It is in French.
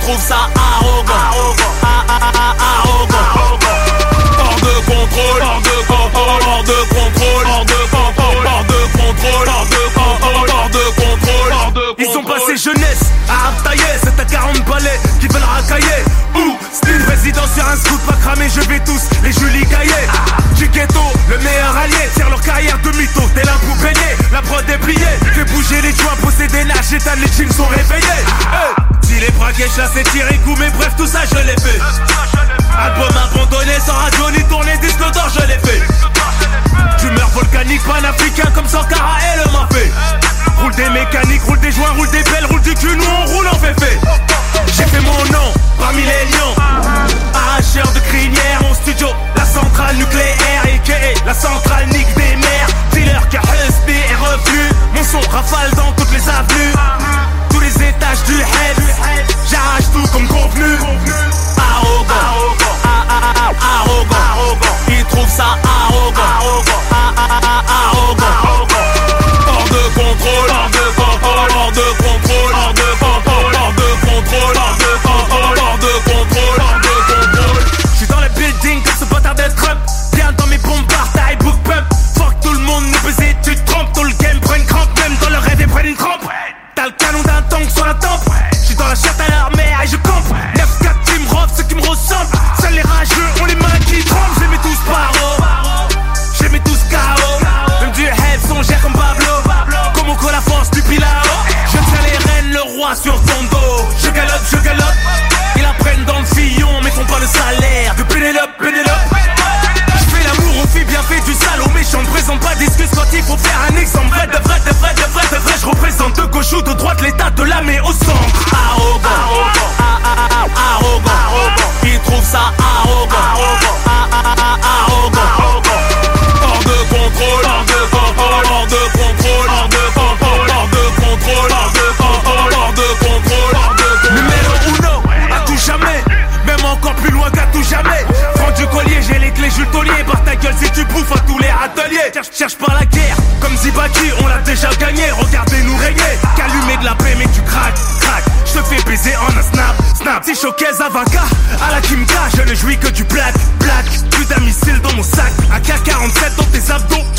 trouve ça arrogant. Arrogant. Hors de contrôle, hors de contrôle, hors de contrôle, hors de contrôle, hors de contrôle, hors de contrôle, hors de contrôle, hors de contrôle. Ils sont passés jeunesse à Abtaïe, c'est à 40 balais qui veulent racailler. Ouh, style président sur un scoop pas cramé, je vais tous les Julie Gaillet. Du ghetto, le meilleur allié, tire leur carrière de mytho, t'es là pour baigner, la prod est pliée. Fais bouger les joints, posséder l'âge, étale, les teams sont réveillés. Si les braquets chassent et tirent coup, mais bref tout ça je l'ai fait. Album abandonné sans radio ni tourné, disque d'or je l'ai fait. D'humeur volcanique, panafricain comme Sankara et le Mafé. Roule des mécaniques, roule des joints, roule des pelles, roule du cul, nous on roule en féfé. J'ai fait mon nom parmi les lions, arracheur de crinière, mon studio, la centrale nucléaire, a.k.a. la centrale nique des mers. Dealer qui a resté et revenu, mon son rafale dans toutes les avenues, tous les étages du head, j'arrache tout comme convenu. Arrogant, ils trouvent ça arrogant. Hors de contrôle, hors de contrôle, hors de contrôle, hors de contrôle, hors de contrôle, hors de contrôle, hors de contrôle, hors de contrôle. J'suis dans le building comme ce bâtard de Trump. Viens dans mes bombards, taille book pump. Fuck tout le monde, nous baiser, tu te trompes. Tout le game prend une crampe, même dans le rêve et prennent une trempe. T'as le canon d'un tank sur la tempe. J'suis dans la chatte à l'armée et je campe. 9-4 team rough, ceux qui me ressemblent. Seuls les rageux, on les mains qui tremblent. Je les mets tous paro, je les mets tous KO. Même du head, son gère comme Pablo. Comme au col la force du Pilao. Je tiens les rênes, le roi sur ton dos. Je galope, ils apprennent dans le sillon, mais font pas le salaire de Pénélope. Je fais l'amour aux filles bien fait du sale aux méchants. Ne présente pas d'excuses quand il faut faire un exemple. Vrai, de vrai. Je représente de gauche ou de droite, l'état de l'âme et au centre. Arrogant. Ils trouvent ça arrogant. Hors de contrôle, hors de contrôle, hors de contrôle, hors de contrôle, hors de contrôle, hors de contrôle, hors de contrôle, hors de contrôle. Numéro uno, à tout jamais, même encore plus loin qu'à tout jamais. Prends du collier, j'ai les clés, Jules Taulier. Barre ta gueule si tu bouffes à tous les ateliers. Cherche pas la guerre, comme Zibaki, on l'a déjà gagné. Regardez-nous régner, qu'allumer de la paix mais tu craques. Je te fais baiser en un snap. Si showcase à 20K, à la Kimka, je ne jouis que du black. Plus d'un missile dans mon sac, AK-47 dans tes abdos.